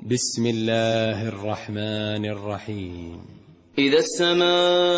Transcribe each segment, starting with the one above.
بسم الله الرحمن الرحيم. إذا السماء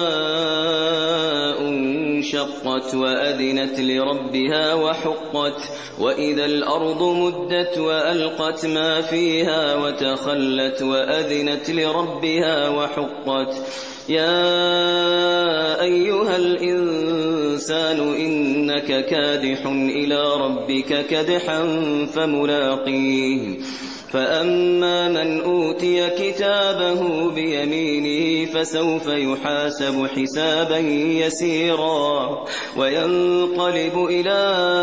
انشقت وأذنت لربها وحقت وإذا الأرض مدت وألقت ما فيها وتخلت وأذنت لربها وحقت يا أيها الإنسان إنك كادح إلى ربك كدحا فملاقيه فأما من أوتي كتابه بيمينه فسوف يحاسب حسابا يسيرا وينقلب إلى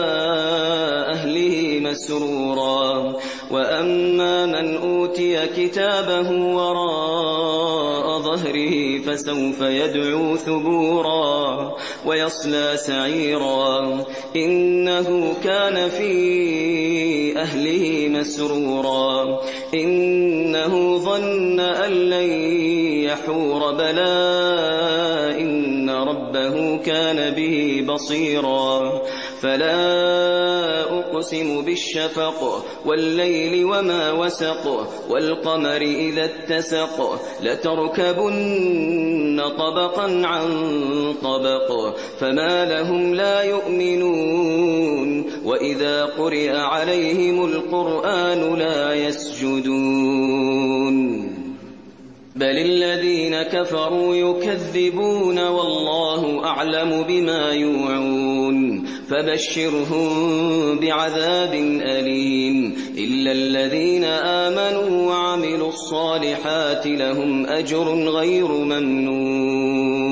أهله مسرورا وأما من أوتي كتابه وراء ظهره فسوف يدعو ثبورا ويصلى سعيرا إنه كان في أهله مسرورا إنه ظن أن لن يحور بلى إن ربه كان به بصيرا فلا أقسم بالشفق والليل وما وسق والقمر إذا اتسق لتركبن طبقا عن طبق فما لهم لا يؤمنون وإذا قرئ عليهم القرآن لا يسجدون بل الذين كفروا يكذبون والله أعلم بما يوعون فبشرهم بعذاب أليم إلا الذين آمنوا وعملوا الصالحات لهم أجر غير ممنون